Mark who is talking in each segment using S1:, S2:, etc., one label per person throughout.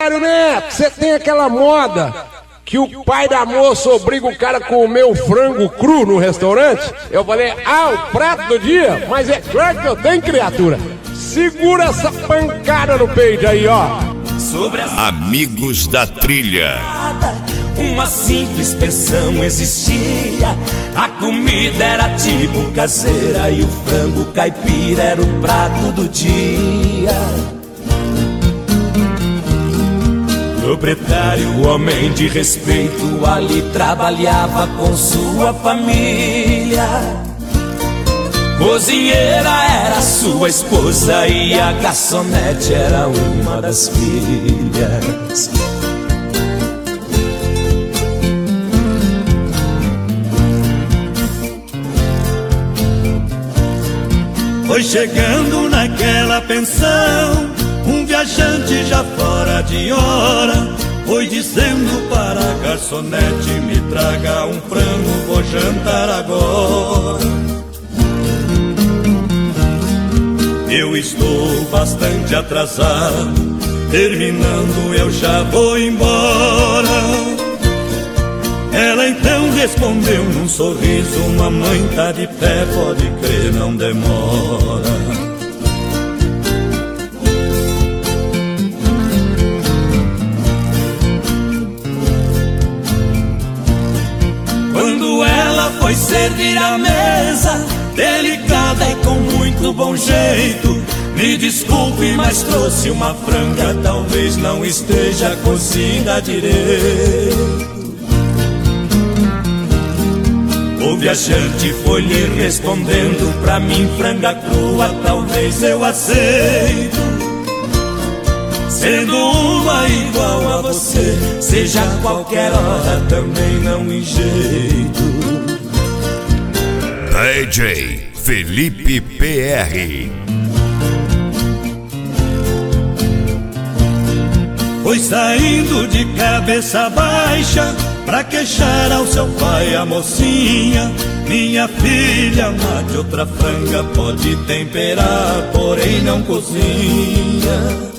S1: Neto, você tem aquela moda que o pai da moça obriga o cara a comer o frango cru no restaurante? Eu falei, o prato do dia? Mas é claro que eu tenho, criatura. Segura essa pancada no peito aí, ó.
S2: Amigos da Trilha.
S3: Uma simples pensão existia. A comida era tipo caseira e o frango caipira era o prato do dia. Proprietário, homem de respeito, ali trabalhava com sua família. Cozinheira era sua esposa e a garçonete era uma das filhas. Foi chegando naquela pensão um viajante já fora de hora. Foi dizendo para a garçonete, me traga um frango, vou jantar agora. Eu estou bastante atrasado, terminando eu já vou embora. Ela então respondeu num sorriso, mamãe tá de pé, pode crer, não demora. Quando ela foi servir a mesa, delicada e com muito bom jeito, me desculpe, mas trouxe uma franga, talvez não esteja cozida direito. O viajante foi lhe respondendo, pra mim franga crua talvez eu aceito. Sendo uma igual a você, seja a qualquer hora também não em jeito.
S2: DJ Felipe PR.
S3: Foi saindo de cabeça baixa pra queixar ao seu pai a mocinha. Minha filha, mate outra franga, pode temperar, porém não cozinha.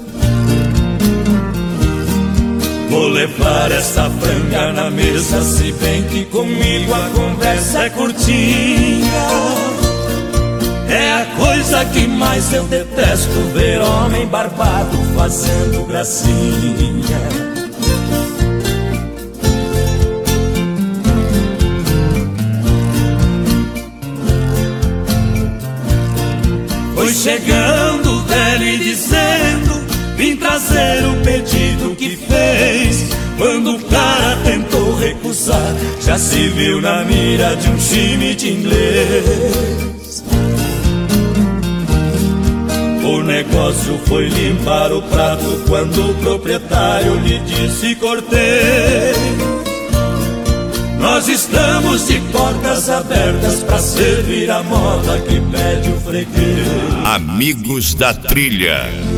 S3: Vou levar essa franga na mesa, se bem que comigo a conversa é curtinha. É a coisa que mais eu detesto, ver homem barbado fazendo gracinha. Foi chegando o velho e dizendo, vim trazer o pedido que fez. Quando o cara tentou recusar, já se viu na mira de um time de inglês. O negócio foi limpar o prato quando o proprietário lhe disse, cortei. Nós estamos de portas abertas pra servir a moda que pede o freguês.
S2: Amigos da Trilha.